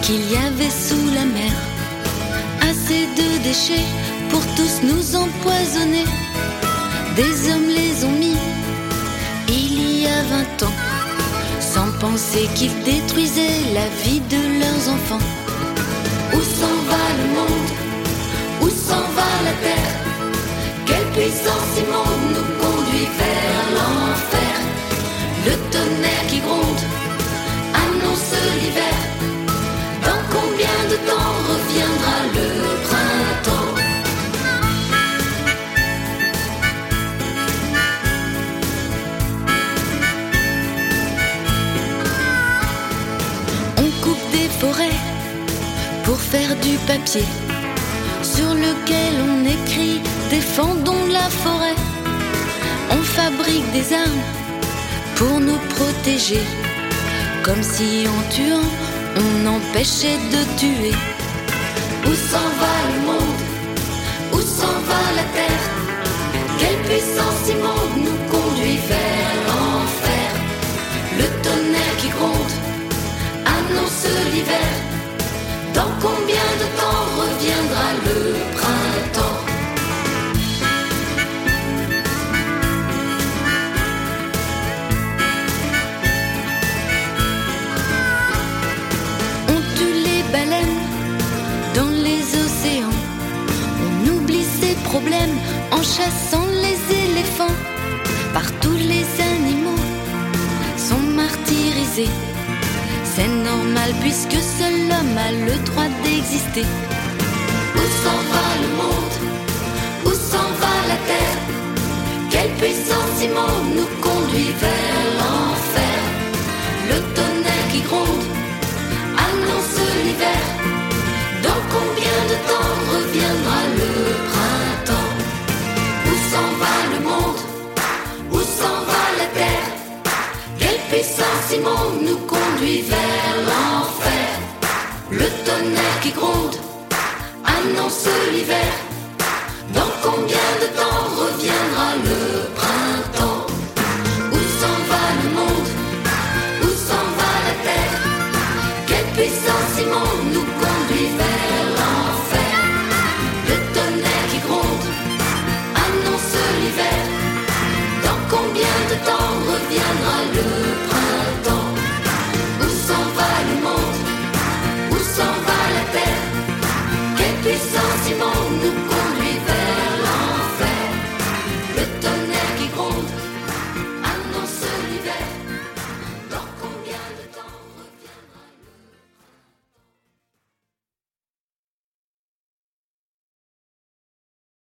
qu'il y avait sous la mer assez de déchets pour tous nous empoisonner. Des hommes les ont mis il y a 20 ans, sans penser qu'ils détruisaient la vie de leurs enfants. Où s'en va le monde? Où s'en va la terre? Quelle puissance immonde nous conduit vers l'enfer? Le tonnerre qui gronde annonce l'hiver. Dans combien de temps reviendra le printemps? On coupe des forêts pour faire du papier, sur lequel on écrit « Défendons la forêt ». On fabrique des armes pour nous protéger, comme si en tuant on empêchait de tuer. Où s'en va le monde? Où s'en va la terre? Quelle puissance immonde nous conduit vers l'enfer? Le tonnerre qui gronde annonce l'hiver. Dans combien de temps reviendra le printemps? On tue les baleines dans les océans. On oublie ses problèmes en chassant les éléphants. Partout les animaux sont martyrisés. C'est normal puisque seul l'homme a le droit d'exister. Où s'en va le monde? Où s'en va la terre? Quelle puissance immonde nous conduit vers l'enfer? Le tonnerre qui gronde annonce l'hiver. Dans combien de temps reviendra le printemps? Où s'en va le monde? Où s'en va la terre? Quelle puissance immonde nous conduit vers l'enfer? Le tonnerre qui gronde annonce l'hiver. Dans combien de temps reviendra le printemps? Où s'en va le monde? Où s'en va la terre? Quelle puissance immonde nous conduit vers l'enfer? Le tonnerre qui gronde annonce l'hiver. Dans combien de temps reviendra le printemps? Où s'en va le monde? Où s'en va la terre? Quelle puissance immonde nous conduit vers l'enfer? Le